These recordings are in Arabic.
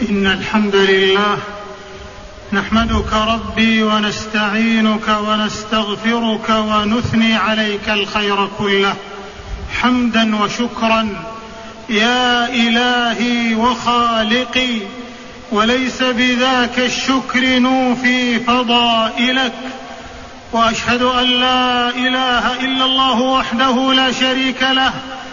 إن الحمد لله نحمدك ربي ونستعينك ونستغفرك ونثني عليك الخير كله حمدا وشكرا يا إلهي وخالقي، وليس بذاك الشكر نوفي فضائلك. وأشهد أن لا إله إلا الله وحده لا شريك له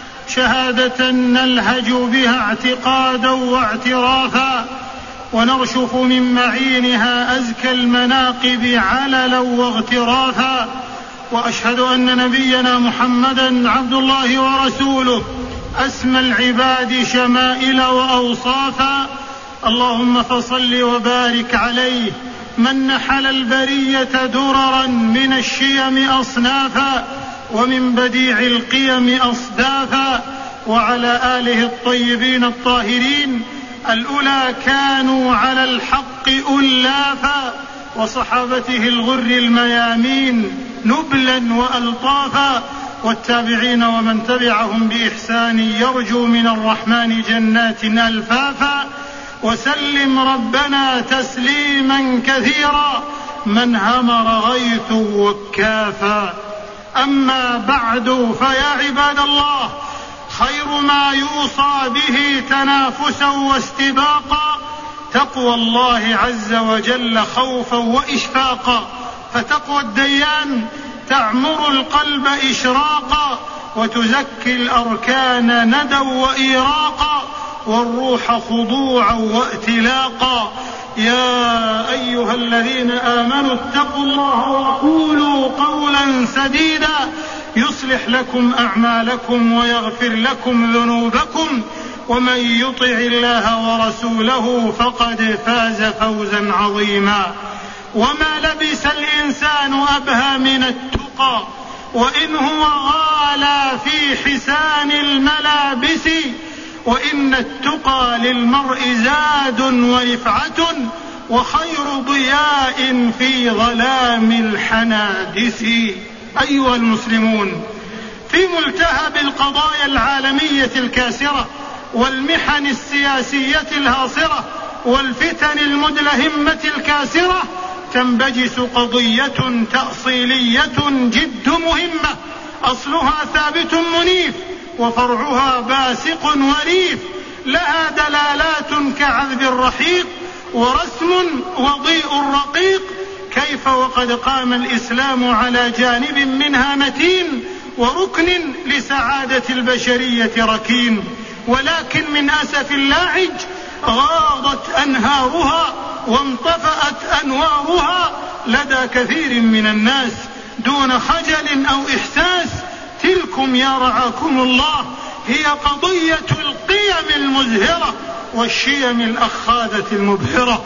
شهادة نلهج بها اعتقادا واعترافا، ونرشف من معينها أزكى المناقب عللا واغترافا. وأشهد أن نبينا محمدا عبد الله ورسوله أسمى العباد شمائل وأوصافا. اللهم فصل وبارك عليه من نحل البرية دررا من الشيم أصنافا ومن بديع القيم أصدافا، وعلى آله الطيبين الطاهرين الأولى كانوا على الحق ألافا، وصحابته الغر الميامين نبلا وألطافا، والتابعين ومن تبعهم بإحسان يرجو من الرحمن جنات ألفافا. وسلم ربنا تسليما كثيرا من همر غيث وكافا. أما بعد، فيا عباد الله، خير ما يوصى به تنافسا واستباقا تقوى الله عز وجل خوفا وإشفاقا، فتقوى الديان تعمر القلب إشراقا وتزكي الأركان ندا وإيراقا والروح خضوعا وائتلاقا. يا أيها الذين آمنوا اتقوا الله وقولوا قولا سديدا يصلح لكم أعمالكم ويغفر لكم ذنوبكم، ومن يطع الله ورسوله فقد فاز فوزا عظيما. وما لبس الإنسان أبهى من التقى، وإن هو غالى في حسان الملابس، وإن التقى للمرء زاد ورفعة وخير ضياء في ظلام الحنادس. أيها المسلمون، في ملتهب القضايا العالمية الكاسرة والمحن السياسية الهاصرة والفتن المدلهمة الكاسرة تنبجس قضية تأصيلية جد مهمة، أصلها ثابت منيف وفرعها باسق وريف، لها دلالات كعذب الرحيق ورسم وضيء رقيق. كيف وقد قام الإسلام على جانب منها متين وركن لسعادة البشرية ركين، ولكن من أسف اللاعج غاضت أنهارها وانطفأت أنوارها لدى كثير من الناس دون خجل أو إحساس. تلكم يا رعاكم الله هي قضية القيم المزهرة والشيم الأخاذة المبهرة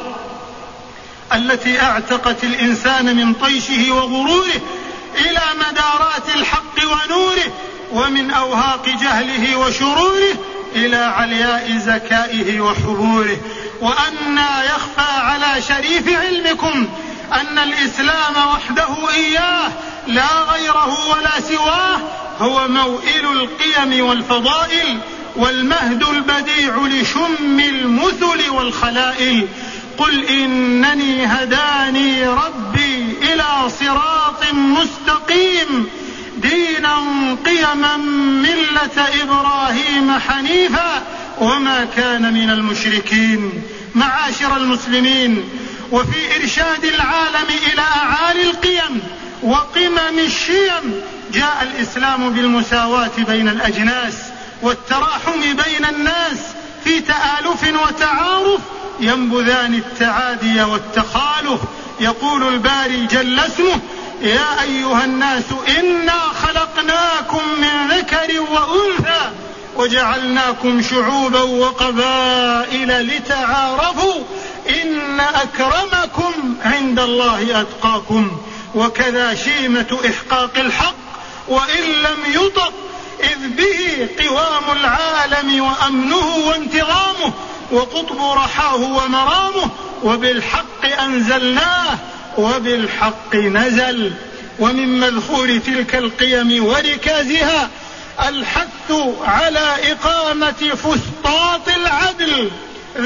التي اعتقت الإنسان من طيشه وغروره إلى مدارات الحق ونوره، ومن أوهاق جهله وشروره إلى علياء ذكائه وحبوره. وأنى يخفى على شريف علمكم أن الإسلام وحده إياه لا غيره ولا سواه هو موئل القيم والفضائل والمهد البديع لشم المثل والخلائل. قل إنني هداني ربي إلى صراط مستقيم دينا قيما ملة إبراهيم حنيفا وما كان من المشركين. معاشر المسلمين، وفي إرشاد العالم إلى أعالي القيم وقمم الشيم جاء الإسلام بالمساواة بين الأجناس والتراحم بين الناس في تآلف وتعارف ينبذان التعادي والتخالف. يقول الباري جل اسمه: يا أيها الناس إنا خلقناكم من ذكر وأنثى وجعلناكم شعوبا وقبائل لتعارفوا إن أكرمكم عند الله أتقاكم. وكذا شيمة إحقاق الحق وإن لم يطق، إذ به قوام العالم وأمنه وانتظامه وقطب رحاه ومرامه، وبالحق أنزلناه وبالحق نزل. ومن مذخور تلك القيم وركازها الحث على إقامة فسطاط العدل، ذلكم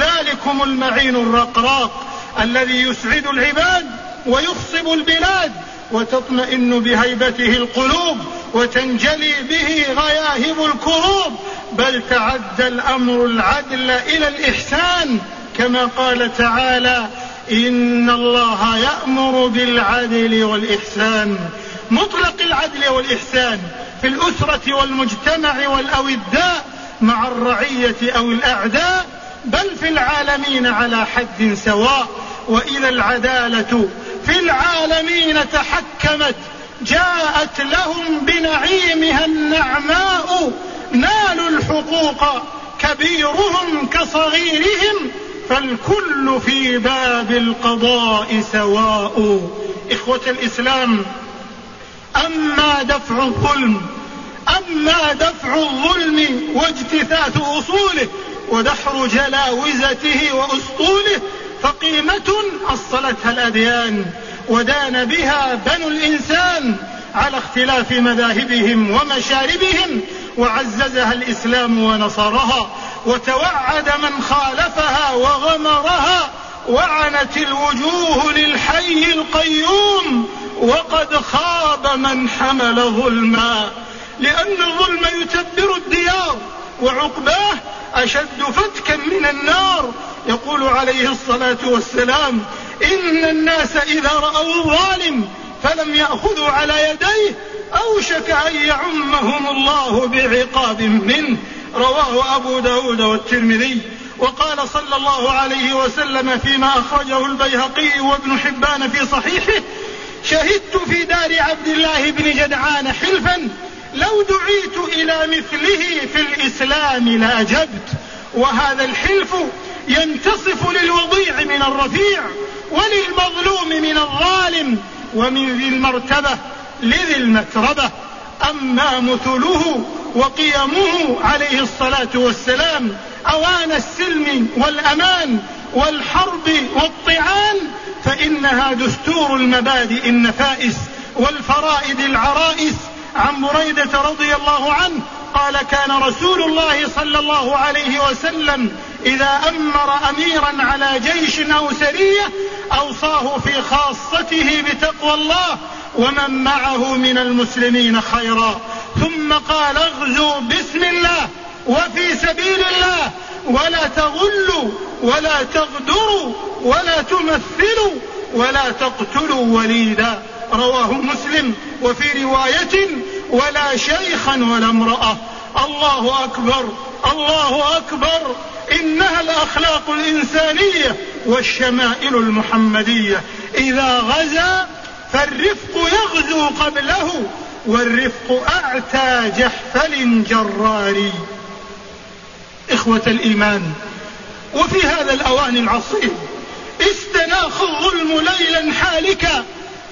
ذلكم المعين الرقراق الذي يسعد العباد ويخصب البلاد وتطمئن بهيبته القلوب وتنجلي به غياهب الكروب، بل تعدى الأمر العدل إلى الإحسان، كما قال تعالى: إن الله يأمر بالعدل والإحسان. مطلق العدل والإحسان في الأسرة والمجتمع والأوداء مع الرعية أو الأعداء، بل في العالمين على حد سواء. وإذا العدالة في العالمين تحكمت جاءت لهم بنعيمها النعماء، نالوا الحقوق كبيرهم كصغيرهم، فالكل في باب القضاء سواء. إخوة الإسلام، أما دفع الظلم واجتثاث أصوله ودحر جلاوزته وأسطوله فقيمة أصلتها الأديان ودان بها بنو الإنسان على اختلاف مذاهبهم ومشاربهم، وعززها الإسلام ونصرها، وتوعد من خالفها وغمرها، وعنت الوجوه للحي القيوم، وقد خاب من حمل ظلما، لأن الظلم يتبر الديار وعقباه أشد فتكا من النار. يقول عليه الصلاة والسلام: إن الناس إذا رأوا الظالم فلم يأخذوا على يديه أوشك أن يعمهم الله بعقاب منه. رواه أبو داود والترمذي. وقال صلى الله عليه وسلم فيما أخرجه البيهقي وابن حبان في صحيحه: شهدت في دار عبد الله بن جدعان حلفا لو دعيت إلى مثله في الإسلام لأجبت. وهذا الحلف ينتصف للوضيع من الرفيع، وللمظلوم من الظالم، ومن ذي المرتبة لذي المتربة. أما مثله وقيمه عليه الصلاة والسلام أوان السلم والأمان والحرب والطعان، فإنها دستور المبادئ النفائس والفرائد العرائس. عن بريدة رضي الله عنه قال: كان رسول الله صلى الله عليه وسلم إذا أمر أميرا على جيش أو سرية أوصاه في خاصته بتقوى الله ومن معه من المسلمين خيرا، ثم قال: اغزوا بسم الله وفي سبيل الله، ولا تغلوا ولا تغدروا ولا تمثلوا ولا تقتلوا وليدا. رواه مسلم. وفي رواية: ولا شيخا ولا امرأة. الله أكبر، الله أكبر، إنها الأخلاق الإنسانية والشمائل المحمدية. إذا غزا فالرفق يغزو قبله، والرفق أعتى جحفل جرار. إخوة الإيمان، وفي هذا الأوان العصيب استناخ الظلم ليلا حالكا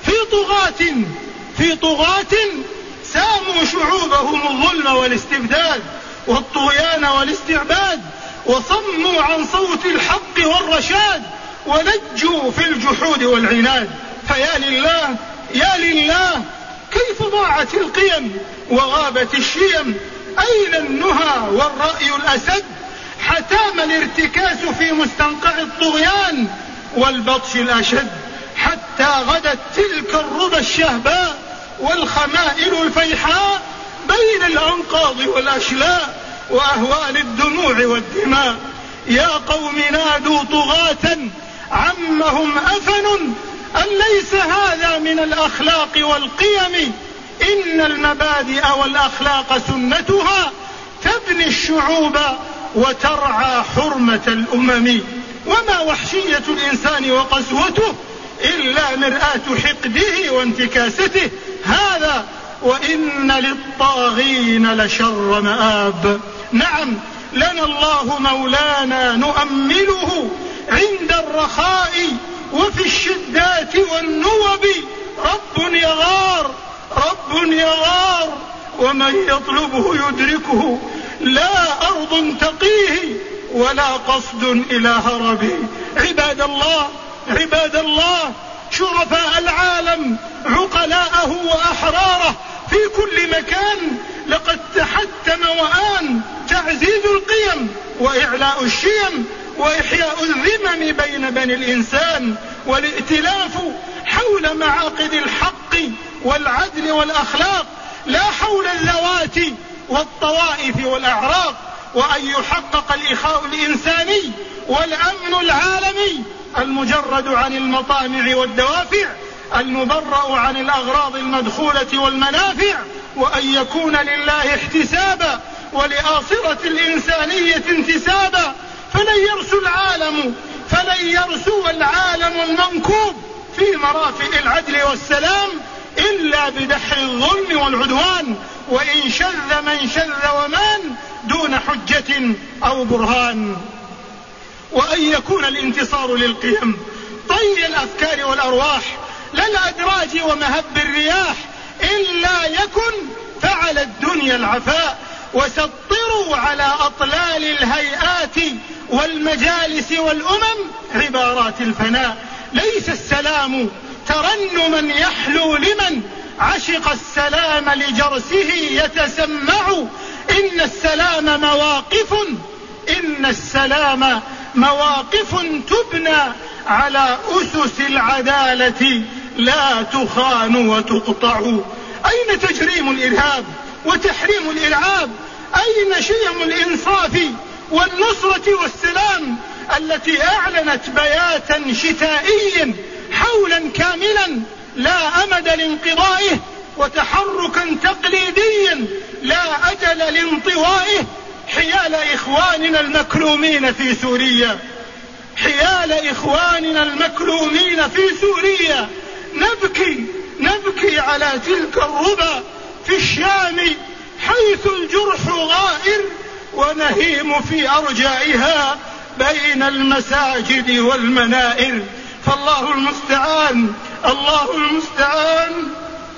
في طغاة ساموا شعوبهم الظلم والاستبداد والطغيان والاستعباد، وصموا عن صوت الحق والرشاد، ولجوا في الجحود والعناد. فيا لله يا لله، كيف ضاعت القيم وغابت الشيم؟ أين النهى والرأي الأسد؟ حتام الارتكاس في مستنقع الطغيان والبطش الأشد، حتى غدت تلك الربى الشهباء والخمائل الفيحاء بين الأنقاض والأشلاء وأهوال الدموع والدماء. يا قوم نادوا طغاة عمهم أفن، أليس هذا من الأخلاق والقيم؟ إن المبادئ والأخلاق سنتها تبني الشعوب وترعى حرمة الأمم. وما وحشية الإنسان وقسوته إلا مرآة حقده وانتكاسته هذا، وإن للطاغين لشر مآب. نعم، لنا الله مولانا نؤمله عند الرخاء وفي الشدات والنوب. رب يغار، رب يغار، ومن يطلبه يدركه، لا أرض تقيه ولا قصد إلى هرب. عباد الله، عباد الله، شرفاء العالم، عقلاءه وأحراره في كل مكان، لقد تحتم وآن تعزيز القيم وإعلاء الشيم وإحياء الذمم بين بني الإنسان، والائتلاف حول معاقد الحق والعدل والأخلاق، لا حول الذوات والطوائف والأعراق، وأن يحقق الإخاء الإنساني والأمن العالمي المجرد عن المطامع والدوافع، المبرأ عن الأغراض المدخولة والمنافع، وأن يكون لله احتسابا ولآصرة الإنسانية انتسابا. فلن يرسو العالم المنكوب في مرافئ العدل والسلام إلا بدحر الظلم والعدوان، وإن شذ من شذ ومان دون حجة أو برهان. وأن يكون الانتصار للقيم طي الأفكار والأرواح، لا الأدراج ومهب الرياح، إلا يكن فعل الدنيا العفاء، وسطروا على أطلال الهيئات والمجالس والأمم عبارات الفناء. ليس السلام ترنما يحلو لمن عشق السلام لجرسه يتسمع، إن السلام مواقف تبنى على أسس العدالة لا تخان وتقطع. أين تجريم الإرهاب وتحريم الإرعاب؟ أين شيم الإنصاف والنصرة والسلام التي أعلنت بياتا شتائيا حولا كاملا لا أمد لانقضائه، وتحركا تقليديا لا أجل لانطوائه، حيال إخواننا المكلومين في سوريا نبكي على تلك الربا في الشام، حيث الجرح غائر ونهيم في أرجائها بين المساجد والمنائر. فالله المستعان.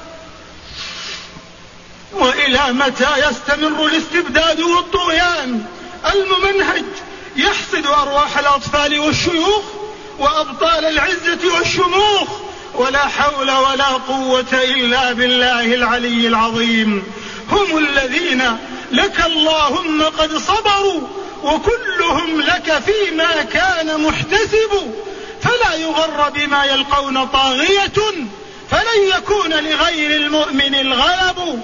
وإلى متى يستمر الاستبداد والطغيان الممنهج يحصد أرواح الأطفال والشيوخ وأبطال العزة والشموخ؟ ولا حول ولا قوة إلا بالله العلي العظيم. هم الذين لك اللهم قد صبروا، وكلهم لك فيما كان محتسب، فلا يغر بما يلقون طاغية، فلن يكون لغير المؤمن الغلب.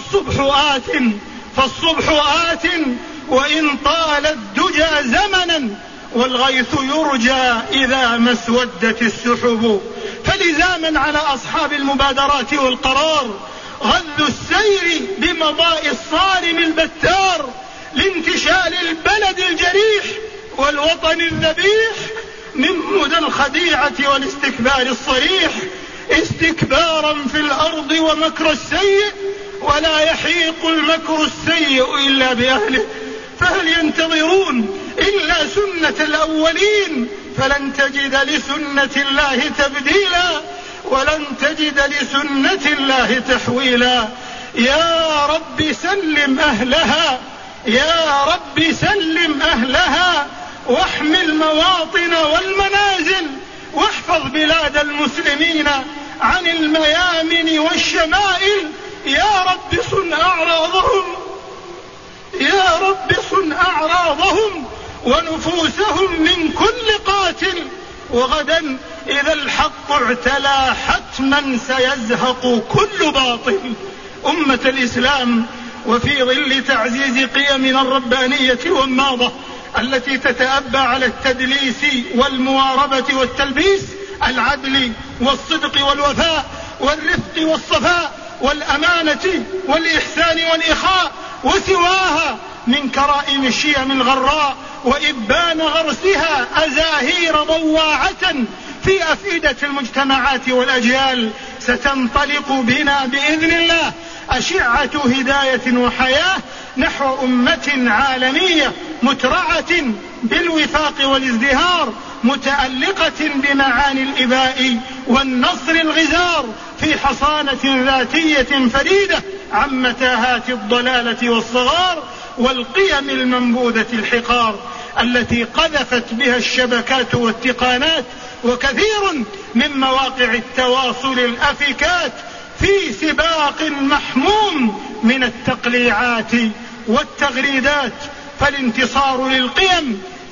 فالصبح آت وإن طال الدجى زمنا، والغيث يرجى إذا ما اسودت السحب. فلزاما على أصحاب المبادرات والقرار غذ السير بمضاء الصارم البتار، لانتشال البلد الجريح والوطن الذبيح، من مدى الخديعة والاستكبار الصريح، استكبارا في الأرض ومكر السيء، ولا يحيق المكر السيء إلا بأهله. فهل ينتظرون إلا سنة الأولين؟ فلن تجد لسنة الله تبديلا، ولن تجد لسنة الله تحويلا. يا رب سلم أهلها واحمِ المواطن والمنازل، واحفظ بلاد المسلمين عن الميامن والشمائل. يا رب صن أعراضهم ونفوسهم من كل قاتل، وغدا إذا الحق اعتلى حتما سيزهق كل باطل. أمة الإسلام، وفي ظل تعزيز قيمنا الربانية والنهضة التي تتأبى على التدليس والمواربة والتلبيس، العدل والصدق والوفاء والرفق والصفاء والأمانة والإحسان والإخاء وسواها من كرائم الشيم الغراء وإبان غرسها أزاهير ضواعة في أفئدة المجتمعات والأجيال، ستنطلق بنا بإذن الله أشعة هداية وحياة نحو أمة عالمية مترعة بالوفاق والازدهار، متألقة بمعاني الإباء والنصر الغزار، في حصانة ذاتية فريدة عن متاهات الضلالة والصغار والقيم المنبوذة الحقار التي قذفت بها الشبكات والتقانات وكثير من مواقع التواصل الأفكات في سباق محموم من التقليعات والتغريدات. فالانتصار للقيم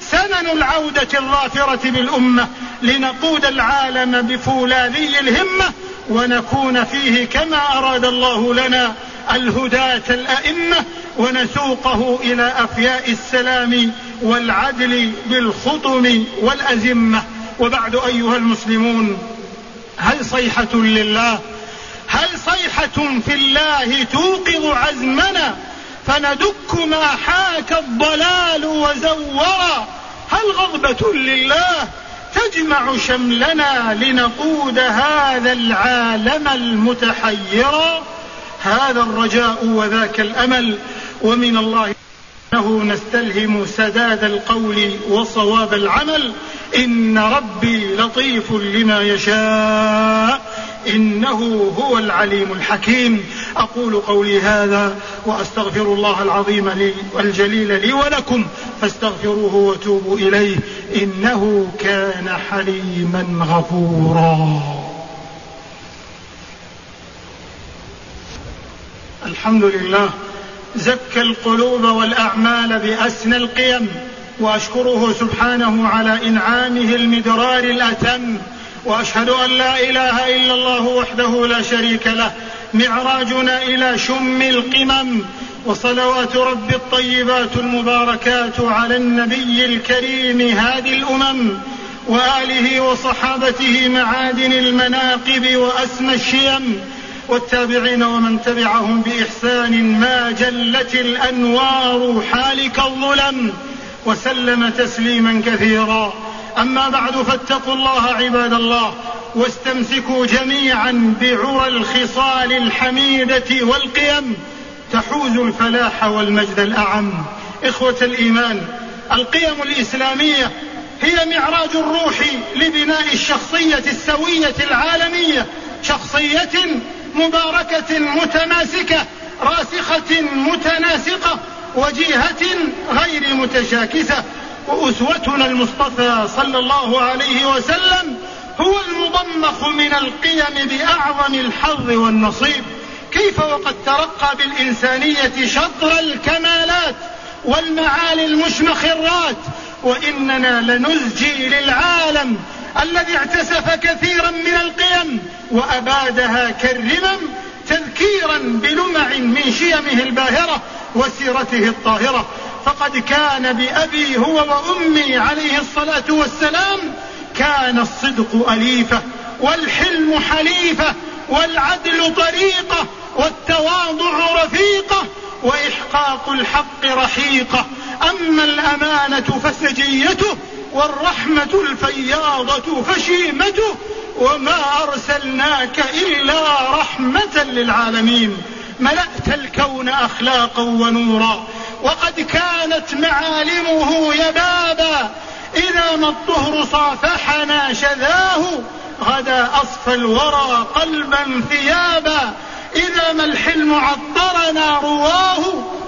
سنن العودة الظافرة بالأمة لنقود العالم بفولاذي الهمة ونكون فيه كما أراد الله لنا الهداة الأئمة ونسوقه إلى أفياء السلام والعدل بالخطم والأزمة. وبعد أيها المسلمون، هل صيحة لله، هل صيحة في الله توقظ عزمنا فندك ما حاك الضلال وزورا؟ هل غضبة لله تجمع شملنا لنقود هذا العالم المتحيرا؟ هذا الرجاء وذاك الأمل، ومن الله إنه نستلهم سداد القول وصواب العمل. إن ربي لطيف لما يشاء إنه هو العليم الحكيم. أقول قولي هذا وأستغفر الله العظيم لي والجليل لي ولكم، فاستغفروه وتوبوا إليه إنه كان حليما غفورا. الحمد لله زكى القلوب والأعمال بأسنى القيم، وأشكره سبحانه على إنعامه المدرار الأتم، وأشهد أن لا إله إلا الله وحده لا شريك له معراجنا إلى شم القمم. وصلوات رب الطيبات المباركات على النبي الكريم هادي الأمم وآله وصحابته معادن المناقب وأسمى الشيم، والتابعين ومن تبعهم بإحسان ما جلت الأنوار حالك الظلم، وسلم تسليما كثيرا. أما بعد، فاتقوا الله عباد الله، واستمسكوا جميعا بعرى الخصال الحميدة والقيم تحوز الفلاح والمجد الأعم. إخوة الإيمان، القيم الإسلامية هي معراج الروح لبناء الشخصية السوية العالمية، شخصية مباركة متماسكة راسخة متناسقة وجيهة غير متشاكسة. وأسوتنا المصطفى صلى الله عليه وسلم هو المضمخ من القيم بأعظم الحظ والنصيب. كيف وقد ترقى بالإنسانية شطر الكمالات والمعالي المشمخرات، وإننا لنزجي للعالم الذي اعتسف كثيرا من القيم وأبادها كالرمم تذكيرا بلمع من شيمه الباهرة وسيرته الطاهرة. فقد كان بأبي هو وأمي عليه الصلاة والسلام كان الصدق أليفة، والحلم حليفة، والعدل طريقة، والتواضع رفيقة، وإحقاق الحق رحيقة. أما الأمانة فسجيته، والرحمة الفياضة فشيمته، وما أرسلناك إلا رحمة للعالمين. ملأت الكون أخلاقا ونورا، وقد كانت معالمه يبابا. إذا ما الطهر صافحنا شذاه، غدا أصفى الورى قلبا ثيابا. إذا ما الحلم عطرنا رواه،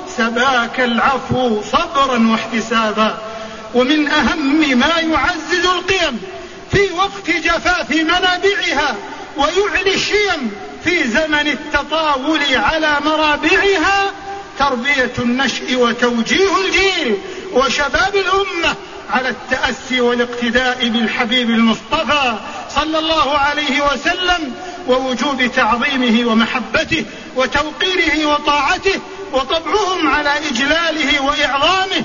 سباك العفو صبرا واحتسابا. ومن أهم ما يعزز القيم في وقت جفاف منابعها ويعلي الشيم في زمن التطاول على مرابعها تربية النشء وتوجيه الجيل وشباب الأمة على التأسي والاقتداء بالحبيب المصطفى صلى الله عليه وسلم، ووجوب تعظيمه ومحبته وتوقيره وطاعته، وطبعهم على إجلاله وإعظامه،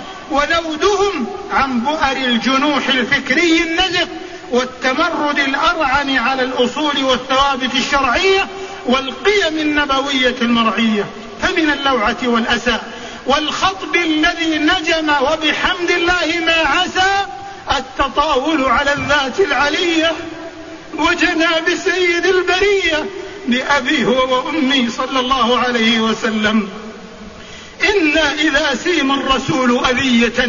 وذودهم عن بؤر الجنوح الفكري النزق والتمرد الأرعن على الأصول والثوابت الشرعية والقيم النبوية المرعية. فمن اللوعة والأسى والخطب الذي نجم وبحمد الله ما عسى التطاول على الذات العلية وجناب سيد البرية بأبي هو وأمي صلى الله عليه وسلم. إنا إذا سيم الرسول أذية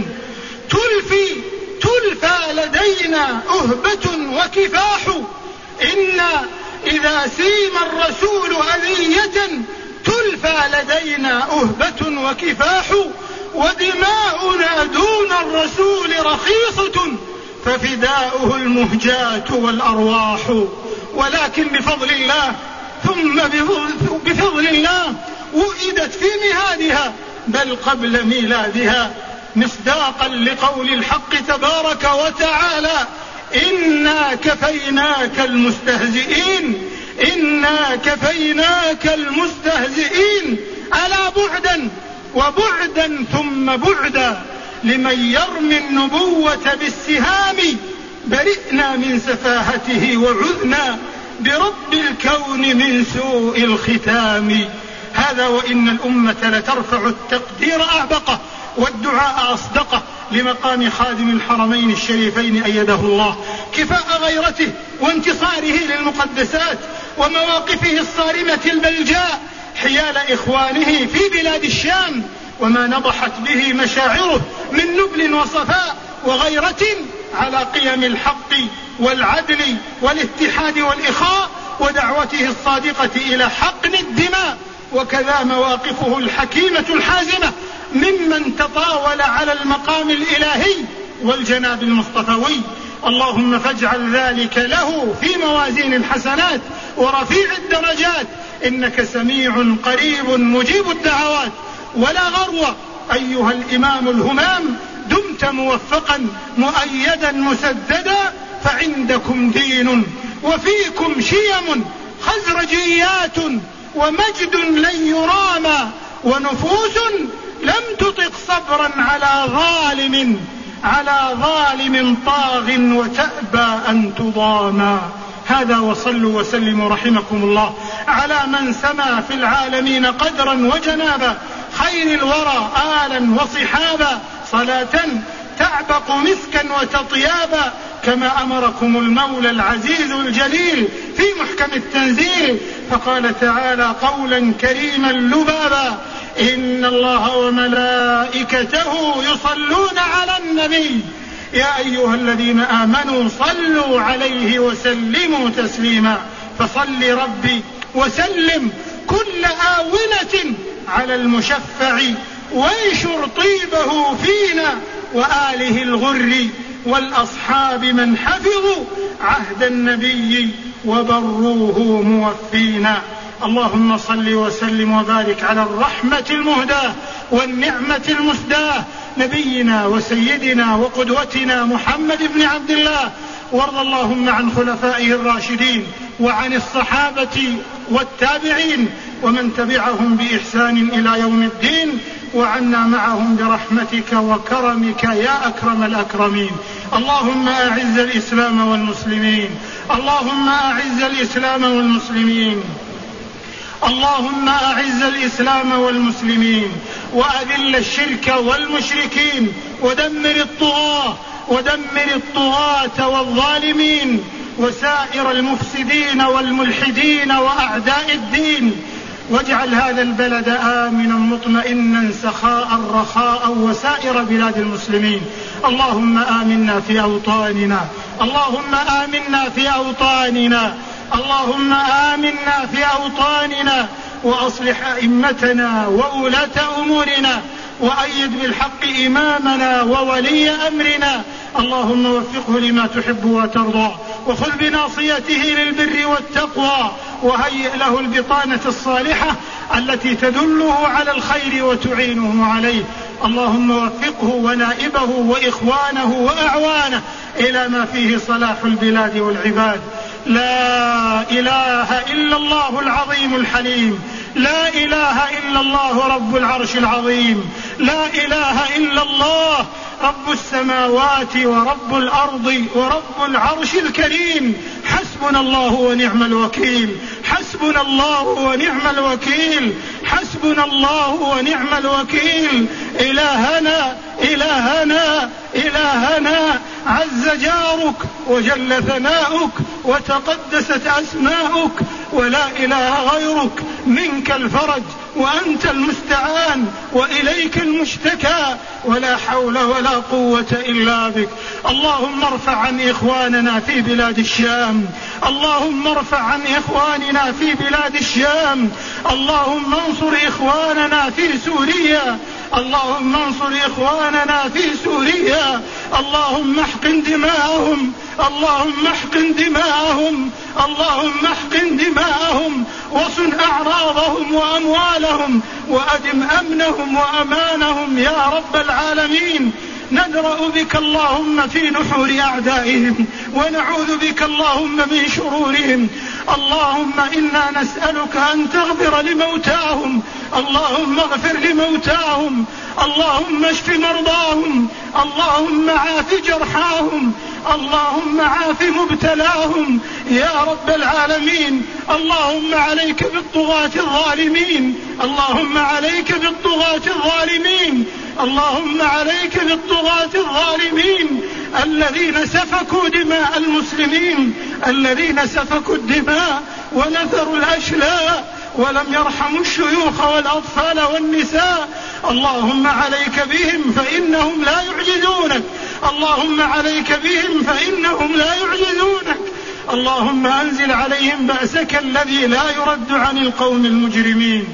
تلفى لدينا أهبة وكفاح. إنا إذا سيم الرسول أذية تلفى لدينا أهبة وكفاح. ودماؤنا دون الرسول رخيصة، ففداؤه المهجات والأرواح. ولكن بفضل الله ثم بفضل الله وئدت في مهادها بل قبل ميلادها مصداقا لقول الحق تبارك وتعالى: إنا كفيناك المستهزئين، إنا كفيناك المستهزئين. ألا بعدا وبعدا ثم بعدا لمن يرمي النبوة بالسهام، برئنا من سفاهته وعذنا برب الكون من سوء الختام. هذا وإن الأمة لترفع التقدير أعبقه والدعاء أصدقه لمقام خادم الحرمين الشريفين أيده الله، كفاء غيرته وانتصاره للمقدسات ومواقفه الصارمة البلجاء حيال إخوانه في بلاد الشام، وما نضحت به مشاعره من نبل وصفاء وغيرة على قيم الحق والعدل والاتحاد والإخاء، ودعوته الصادقة إلى حقن الدماء. وكذا مواقفه الحكيمة الحازمة ممن تطاول على المقام الإلهي والجناب المصطفوي. اللهم فاجعل ذلك له في موازين الحسنات ورفيع الدرجات، إنك سميع قريب مجيب الدعوات. ولا غرو أيها الإمام الهمام، دمت موفقا مؤيدا مسددا، فعندكم دين وفيكم شيم خزرجيات ومجد لن يرامى، ونفوس لم تطق صبرا على ظالم طاغ وتأبى أن تضاما. هذا وصلوا وسلموا رحمكم الله على من سما في العالمين قدرا وجنابا، خير الورى آلا وصحابا، صلاة تعبق مسكا وتطيابا، كما أمركم المولى العزيز الجليل في محكم التنزيل، فقال تعالى قولا كريما لبابا: إن الله وملائكته يصلون على النبي يا أيها الذين آمنوا صلوا عليه وسلموا تسليما. فصل ربي وسلم كل آونة على المشفع، وانشر طيبه فينا وآله الغر والأصحاب من حفظوا عهد النبي وبروه موفينا. اللهم صل وسلم وبارك على الرحمة المهداة والنعمة المسداة نبينا وسيدنا وقدوتنا محمد بن عبد الله، وارض اللهم عن خلفائه الراشدين وعن الصحابة والتابعين ومن تبعهم بإحسان إلى يوم الدين، وعنا معهم برحمتك وكرمك يا أكرم الأكرمين. اللهم أعز الإسلام والمسلمين، اللهم أعز الإسلام والمسلمين، اللهم أعز الإسلام والمسلمين، وأذل الشرك والمشركين، ودمر الطغاة والظالمين وسائر المفسدين والملحدين وأعداء الدين، واجعل هذا البلد آمنا مطمئنا سخاء رخاء وسائر بلاد المسلمين. اللهم آمنا في أوطاننا، اللهم آمنا في أوطاننا، اللهم آمنا في أوطاننا، وأصلح أئمتنا وولاة أمورنا، وأيد بالحق إمامنا وولي أمرنا. اللهم وفقه لما تحب وترضى، وخذ بناصيته للبر والتقوى، وهيئ له البطانة الصالحة التي تدله على الخير وتعينه عليه. اللهم وفقه ونائبه وإخوانه وأعوانه إلى ما فيه صلاح البلاد والعباد. لا إله إلا الله العظيم الحليم، لا إله إلا الله رب العرش العظيم، لا إله إلا الله رب السماوات ورب الأرض ورب العرش الكريم. حسبنا الله ونعم الوكيل، حسبنا الله ونعم الوكيل، حسبنا الله ونعم الوكيل. إلهنا إلهنا إلهنا، عز جارك وجل ثناؤك وتقدست أسماؤك، ولا إله غيرك، منك الفرج وأنت المستعان وإليك المشتكى، ولا حول ولا قوة إلا بك. اللهم ارفع عن إخواننا في بلاد الشام، اللهم ارفع عن إخواننا في بلاد الشام، اللهم انصر إخواننا في سوريا، اللهم انصر إخواننا في سوريا، اللهم احقن دماءهم، اللهم احقن دماءهم، اللهم احقن دماءهم، وصن أعراضهم وأموالهم، وأدم أمنهم وأمانهم يا رب العالمين. ندرأ بك اللهم في نحور أعدائهم، ونعوذ بك اللهم من شرورهم. اللهم إنا نسألك أن تغفر لموتاهم، اللهم اغفر لموتاهم، اللهم اشف مرضاهم، اللهم عاف جرحاهم، اللهم عاف مبتلاهم يا رب العالمين. اللهم عليك بالطغاة الظالمين، اللهم عليك بالطغاة الظالمين، اللهم عليك بالطغاة الظالمين الذين سفكوا دماء المسلمين، الذين سفكوا الدماء ونثروا الأشلاء ولم يرحموا الشيوخ والأطفال والنساء. اللهم عليك بهم فإنهم لا يعجزونك، اللهم عليك بهم فإنهم لا يعجزونك. اللهم أنزل عليهم بأسك الذي لا يرد عن القوم المجرمين.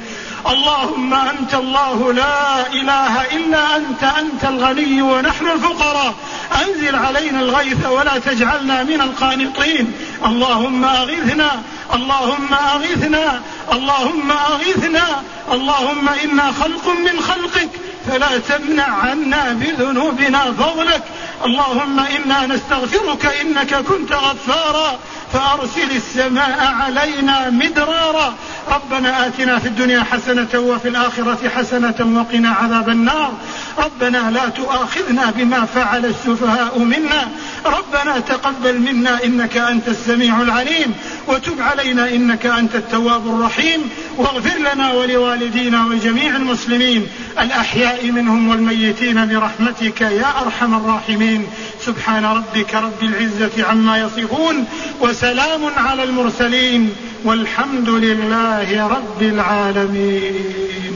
اللهم أنت الله لا إله إلا أنت، أنت الغني ونحن الفقراء، أنزل علينا الغيث ولا تجعلنا من القانطين. اللهم أغثنا، اللهم أغثنا، اللهم أغثنا. اللهم إنا خلق من خلقك فلا تمنع عنا بذنوبنا فضلك. اللهم إنا نستغفرك إنك كنت غفارا فأرسل السماء علينا مدرارا. ربنا آتنا في الدنيا حسنة وفي الآخرة حسنة وقنا عذاب النار. ربنا لا تؤاخذنا بما فعل السفهاء منا، ربنا تقبل منا إنك أنت السميع العليم، وتب علينا إنك أنت التواب الرحيم، واغفر لنا ولوالدينا وجميع المسلمين الأحياء منهم والميتين برحمتك يا أرحم الراحمين. سبحان ربك رب العزة عما يصفون، وسلام على المرسلين، والحمد لله رب العالمين.